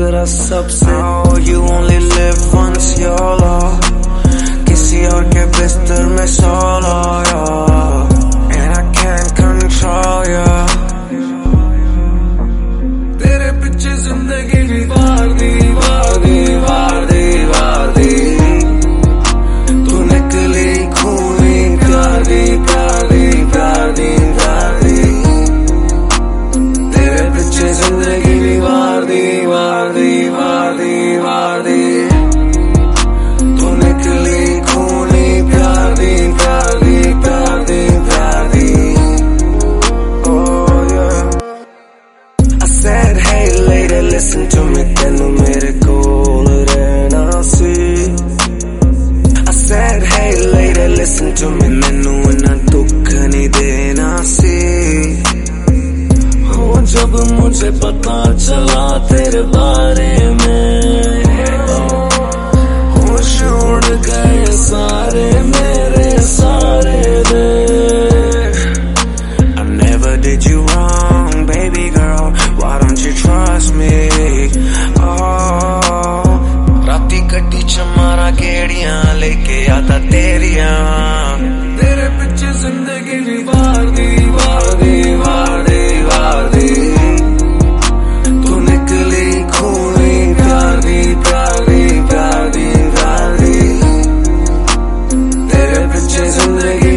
झगड़ा सबसे। Oh, you only live once, YOLO, किसी और के बिस्तर में solo, and I can't control you। तेरे पीछे जिंदगी दीवार दीवार दीवार दीवार दी, तू निकली खूनी प्यार दी प्यार दी प्यार दी प्यार दी, तेरे पीछे जिंदगी दीवार दीवार दीवार दीवार दी, तू निकली खूनी प्यार दी प्यार दी प्यार दी प्यार दी। Oh yeah, I said hey lady listen to me, तेनू मेरे कोल रहना सी। I said hey lady listen to me, मैनू इन्ना दुख नहीं देना सी। हो जब मुझे पता चला तेरे बारे में, होश उड़ गए सारे मेरे सारे दे। I never did you wrong baby girl, why don't you trust me? Oh, राती गड्डी च मारा गेड़ियां लेके आता तेरियां, तेरे पीछे जिंदगी दीवार दीवार दीवार दीवार दी, तू निकली खूनी प्यार दी प्यार दी प्यार दी प्यार दी, तेरे पीछे जिंदगी